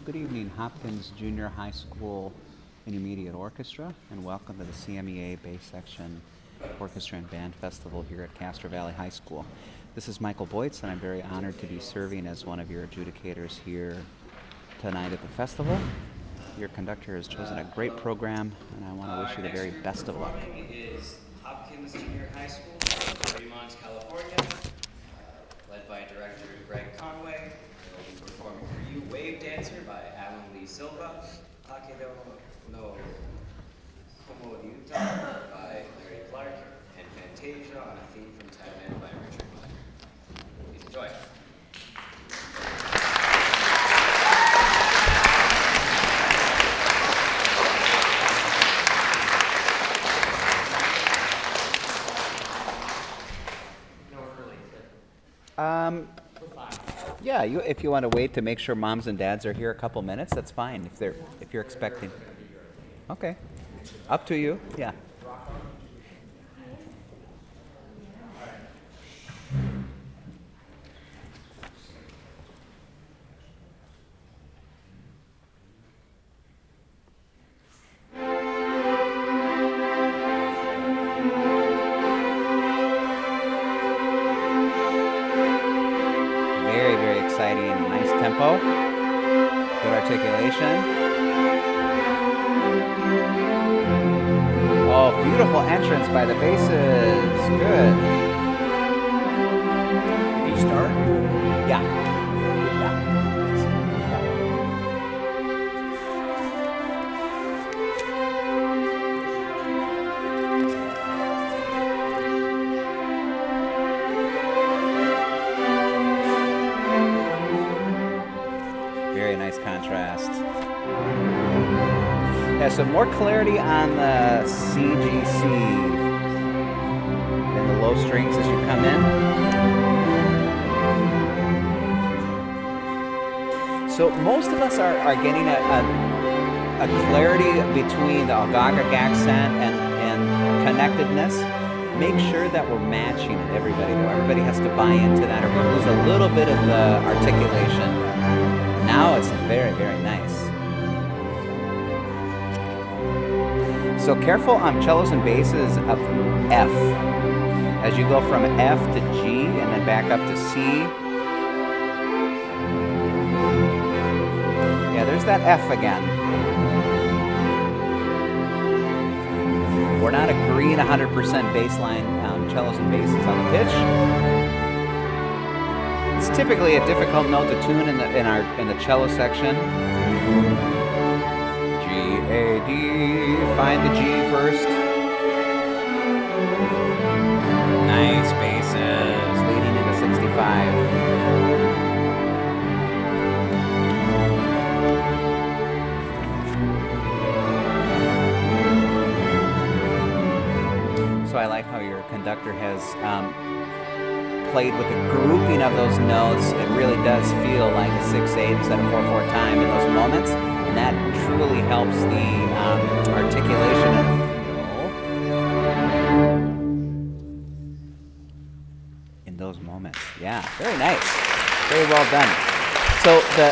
Good evening, Hopkins Junior High School Intermediate Orchestra, and welcome to the CMEA Bass Section Orchestra and Band Festival here at Castro Valley High School. This is Michael Boytz, and I'm very honored to be serving as one of your adjudicators here tonight at the festival. Your conductor has chosen a great program, and I want to wish you the very best of luck. Is Hopkins Junior High School, Fremont, California, led by director Greg Conway. We'll be performing for you Wave Dancer by Alan Lee Silva, Takedo no Como Utah by Larry Clark, and Fantasia on a theme from Thailand by Richard Black. Please enjoy. Yeah, if you want to wait to make sure moms and dads are here a couple minutes, that's fine. If you're expecting. Okay, up to you. Yeah. Exciting, nice tempo, good articulation. Oh, beautiful entrance by the basses, good. Did you start? Yeah. Very nice contrast. Yeah, so more clarity on the CGC and the low strings as you come in. So most of us are getting a clarity between the Algagak accent and connectedness. Make sure that we're matching it, everybody, though. Everybody has to buy into that, or we lose a little bit of the articulation. Now it's very, very nice. So careful on cellos and basses of F. As you go from F to G and then back up to C. Yeah, there's that F again. We're not agreeing 100% bass line on cellos and basses on the pitch. It's typically a difficult note to tune in the cello section. G, A, D. Find the G first. Nice basses, leading into 65. So I like how your conductor has played with the grouping of those notes. It really does feel like a 6/8 instead of 4/4 time in those moments, and that truly helps the articulation and feel in those moments. Yeah, very nice, very well done. So the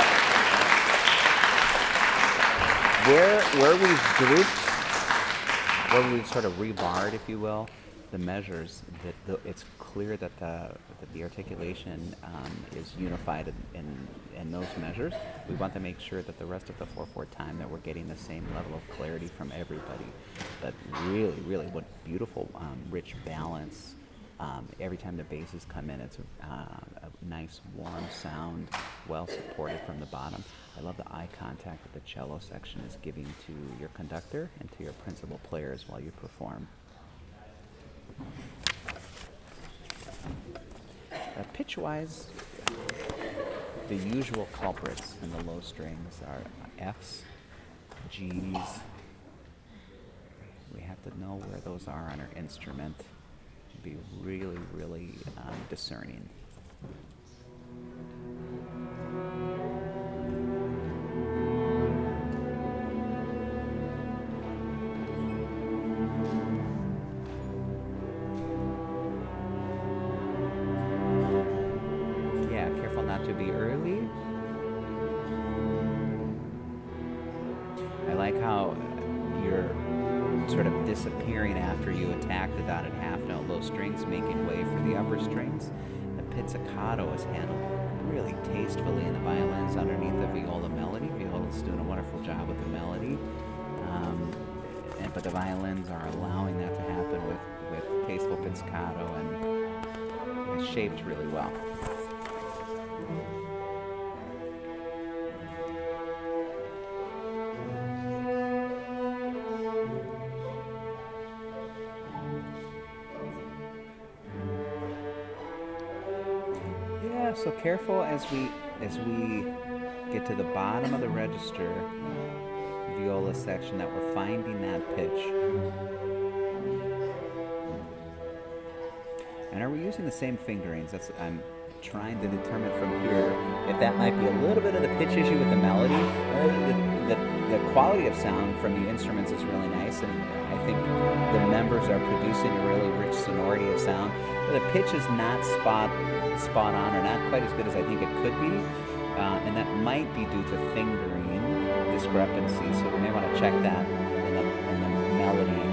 where we've grouped, where we've sort of rebarred, if you will, the measures, it's clear that the articulation is unified in those measures. We want to make sure that the rest of the 4/4 time that we're getting the same level of clarity from everybody. But really, really, what beautiful, rich balance. Every time the basses come in, it's a nice, warm sound, well supported from the bottom. I love the eye contact that the cello section is giving to your conductor and to your principal players while you perform. Pitch-wise, the usual culprits in the low strings are Fs, Gs. We have to know where those are on our instrument to be really, really discerning. to be early. sort of disappearing after you attack the dotted half note low strings, making way for the upper strings. The pizzicato is handled really tastefully in the violins underneath the viola melody. Viola's doing a wonderful job with the melody. But the violins are allowing that to happen with tasteful pizzicato, and it's shaped really well. Yeah, so careful as we get to the bottom of the register viola section that we're finding that pitch. And are we using the same fingerings? I'm trying to determine from here if that might be a little bit of the pitch issue with the melody. The quality of sound from the instruments is really nice, and I think the members are producing a really rich sonority of sound. But the pitch is not spot on, or not quite as good as I think it could be, and that might be due to fingering discrepancy. So we may want to check that in the melody.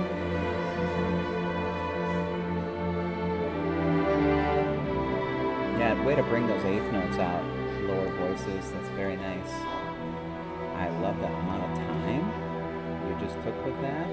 Yeah, way to bring those eighth notes out, lower voices. That's very nice. I love the amount of time you just took with that.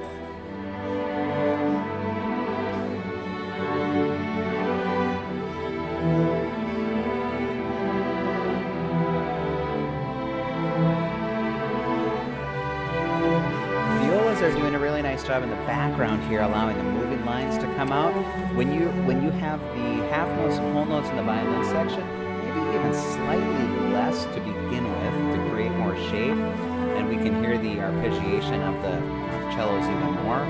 Violas are doing a really nice job in the background here, allowing the moving lines to come out. When you have the half notes and whole notes in the violin section, maybe even slightly less to begin with to create more shape, and we can hear the arpeggiation of the cellos even more.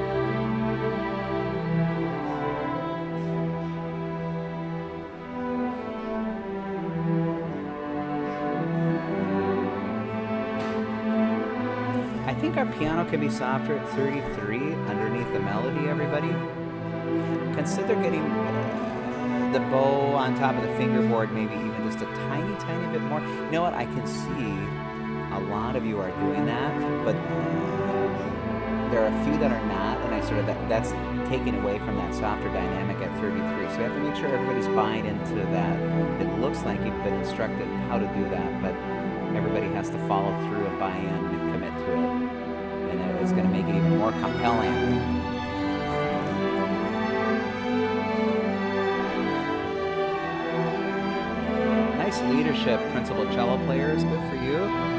I think our piano can be softer at 33 underneath the melody, everybody. Consider getting the bow on top of the fingerboard, maybe even just a tiny, tiny bit more. You know what? I can see a lot of you are doing that, but there are a few that are not, and that's taking away from that softer dynamic at 33. So we have to make sure everybody's buying into that. It looks like you've been instructed how to do that, but everybody has to follow through and buy in and commit to it. And it's going to make it even more compelling. Nice leadership, principal cello players. Good for you.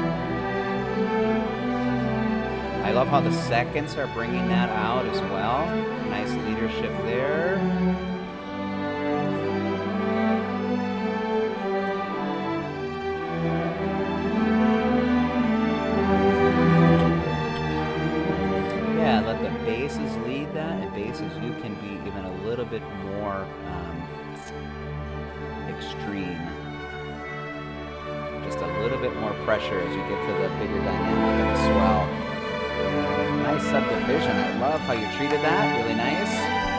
I love how the seconds are bringing that out as well. Nice leadership there. Yeah, let the basses lead that, and basses, you can be even a little bit more extreme. Just a little bit more pressure as you get to the bigger dynamic of the swell. Nice subdivision. I love how you treated that. Really nice.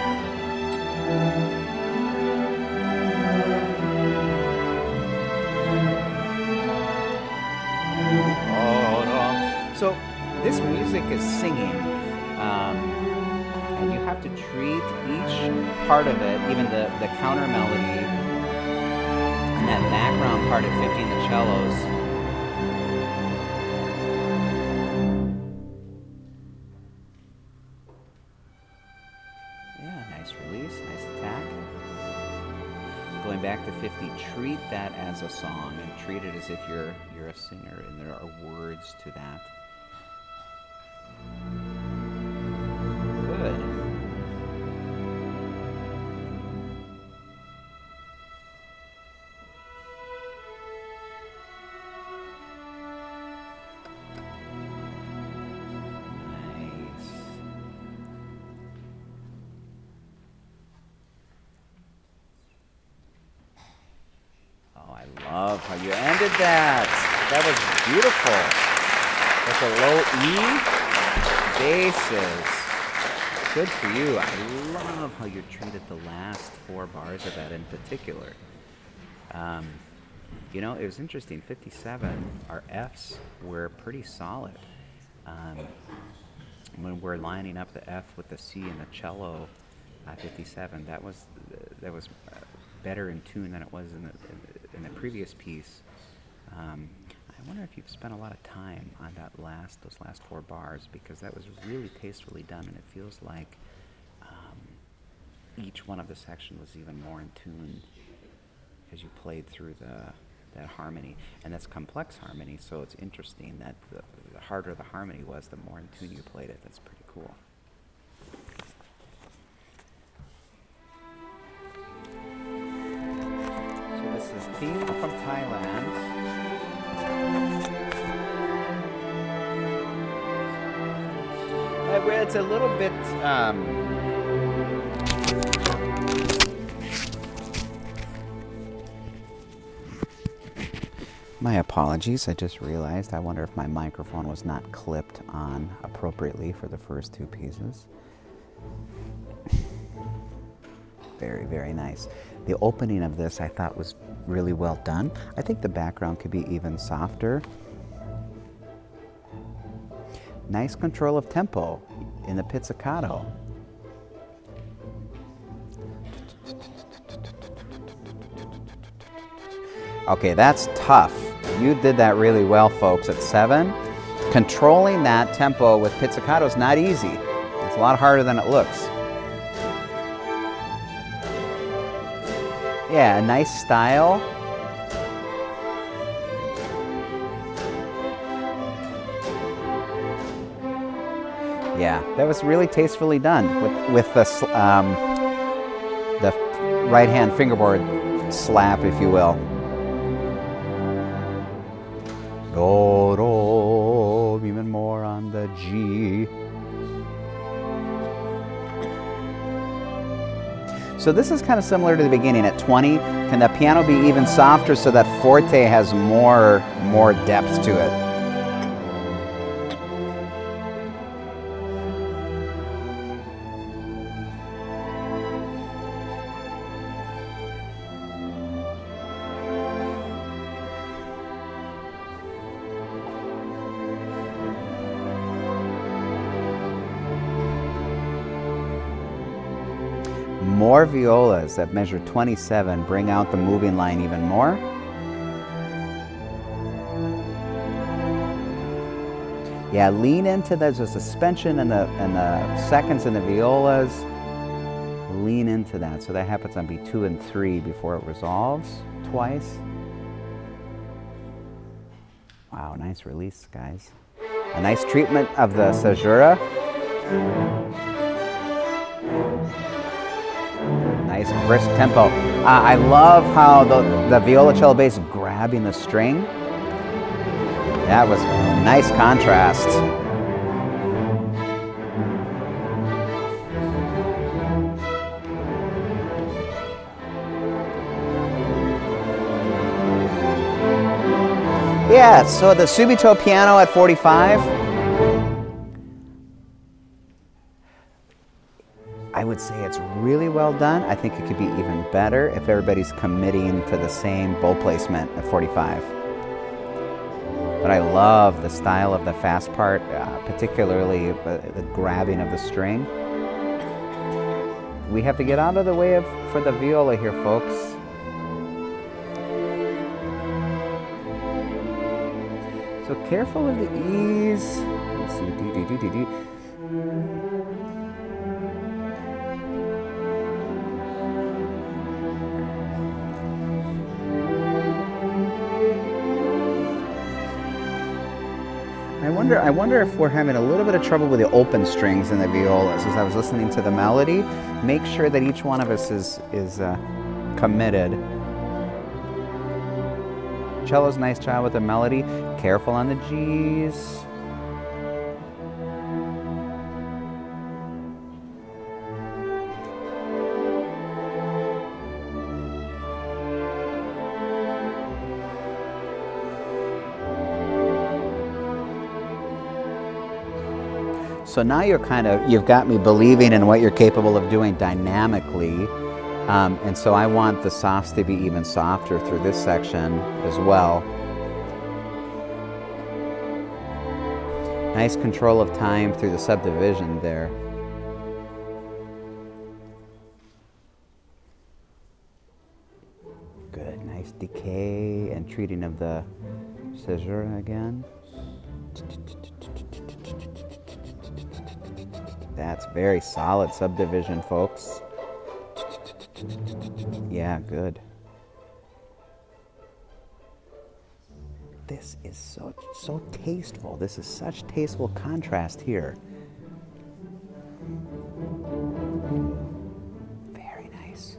Oh, no. So this music is singing, and you have to treat each part of it, even the counter melody, and that background part at 15, the cellos. Yeah, nice release, nice attack. Going back to 50, treat that as a song, and treat it as if you're a singer, and there are words to that. Good. Love how you ended that. That was beautiful. With a low E, basses. Good for you. I love how you treated the last 4 bars of that in particular. You know, it was interesting. 57, our Fs were pretty solid. when we're lining up the F with the C and the cello 57, that was better in tune than it was in the previous piece. I wonder if you've spent a lot of time on those last 4 bars, because that was really tastefully done, and it feels like each one of the section was even more in tune as you played through that harmony, and that's complex harmony. So it's interesting that the harder the harmony was, the more in tune you played it. That's pretty cool. So this is theme from Thailand. It's a little bit my apologies, I just realized. I wonder if my microphone was not clipped on appropriately for the first 2 pieces. Very, very nice. The opening of this I thought was really well done. I think the background could be even softer. Nice control of tempo in the pizzicato. Okay, that's tough. You did that really well, folks, at 7. Controlling that tempo with pizzicato is not easy. It's a lot harder than it looks. Yeah, a nice style. Yeah, that was really tastefully done with the right-hand fingerboard slap, if you will. Do, do, even more on the G. So this is kind of similar to the beginning. At 20, can the piano be even softer so that forte has more depth to it? More violas that measure 27 bring out the moving line even more. Yeah, lean into the suspension and the seconds in the violas. Lean into that. So that happens on beat 2 and 3 before it resolves twice. Wow, nice release, guys. A nice treatment of the caesura. Nice brisk tempo. I love how the violoncello bass grabbing the string. That was a nice contrast. Yeah, so the Subito piano at 45. I would say it's really well done. I think it could be even better if everybody's committing to the same bow placement at 45. But I love the style of the fast part, particularly the grabbing of the string. We have to get out of the way for the viola here, folks. So careful of the E's. Let's see, D. I wonder if we're having a little bit of trouble with the open strings in the violas. As I was listening to the melody, make sure that each one of us is committed. Cello's nice job with the melody. Careful on the G's. So now you've got me believing in what you're capable of doing dynamically. And so I want the softs to be even softer through this section as well. Nice control of time through the subdivision there. Good, nice decay and treating of the caesura again. That's very solid subdivision, folks. Yeah, good. This is so tasteful. This is such tasteful contrast here. Very nice.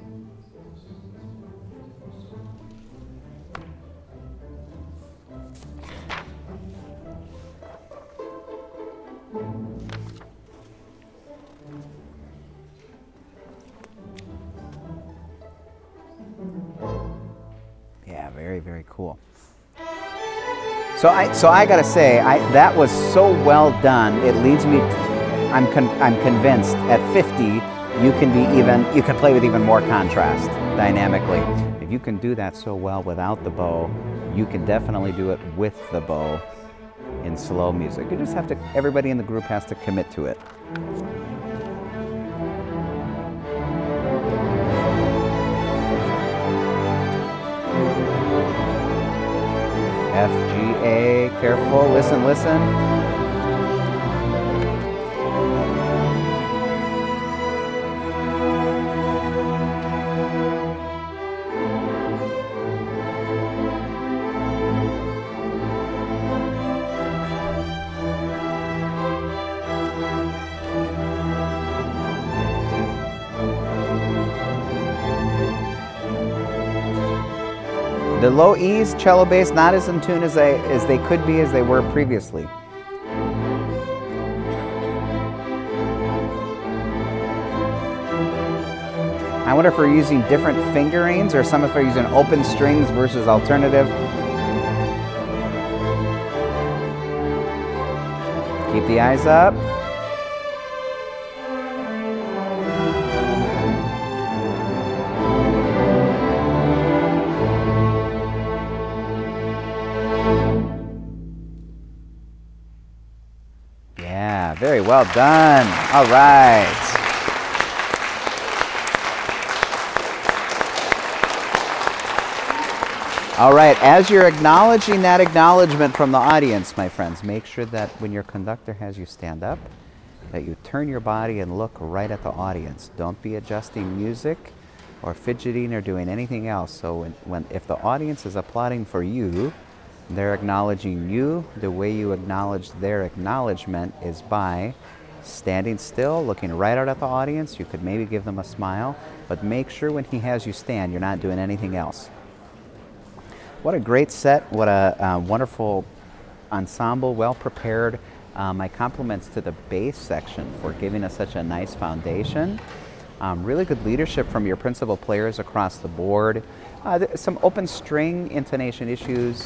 Yeah, very, very cool. So I gotta say, that was so well done. It leads me. I'm convinced at 50 you can play with even more contrast dynamically. If you can do that so well without the bow, you can definitely do it with the bow in slow music. You just have to. Everybody in the group has to commit to it. F, G, A, careful, listen, listen. The low E's, cello bass, not as in tune as they could be, as they were previously. I wonder if we're using different fingerings or some if we're using open strings versus alternative. Keep the eyes up. Yeah, very well done. All right. All right, as you're acknowledging that acknowledgement from the audience, my friends, make sure that when your conductor has you stand up, that you turn your body and look right at the audience. Don't be adjusting music or fidgeting or doing anything else. So if the audience is applauding for you, they're acknowledging you. The way you acknowledge their acknowledgement is by standing still, looking right out at the audience. You could maybe give them a smile, but make sure when he has you stand, you're not doing anything else. What a great set. What a wonderful ensemble, well prepared. My compliments to the bass section for giving us such a nice foundation. Really good leadership from your principal players across the board. Some open string intonation issues,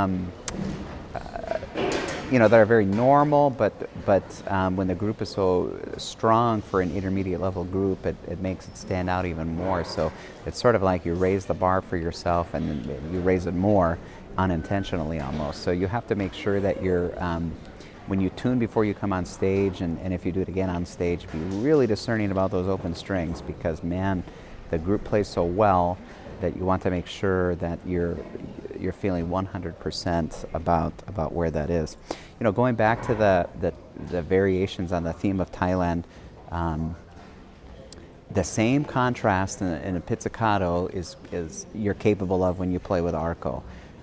that are very normal, but when the group is so strong for an intermediate level group, it makes it stand out even more. So it's sort of like you raise the bar for yourself and then you raise it more unintentionally almost. So you have to make sure that you're, when you tune before you come on stage, and if you do it again on stage, be really discerning about those open strings, because man, the group plays so well that you want to make sure that you're feeling 100% about where that is. Going back to the variations on the theme of Thailand, the same contrast in a pizzicato is you're capable of when you play with arco,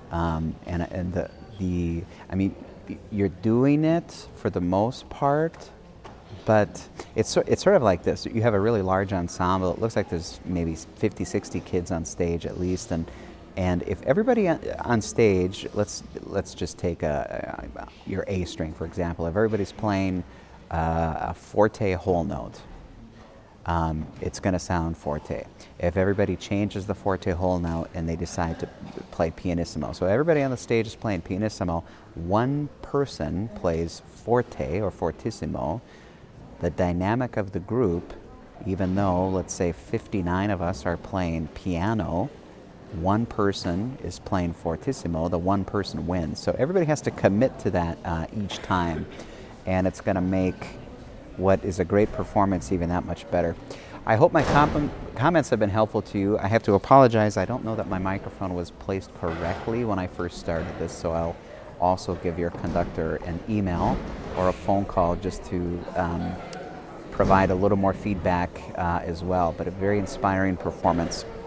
you're doing it for the most part. But it's sort of like this. You have a really large ensemble. It looks like there's maybe 50, 60 kids on stage at least. And if everybody on stage, let's just take your A string, for example. If everybody's playing a forte whole note, it's going to sound forte. If everybody changes the forte whole note and they decide to play pianissimo. So everybody on the stage is playing pianissimo. One person plays forte or fortissimo. The dynamic of the group, even though, let's say, 59 of us are playing piano, one person is playing fortissimo, the one person wins. So everybody has to commit to that each time. and it's going to make what is a great performance even that much better. I hope my comments have been helpful to you. I have to apologize. I don't know that my microphone was placed correctly when I first started this, so I'll also give your conductor an email or a phone call just to provide a little more feedback as well. But a very inspiring performance.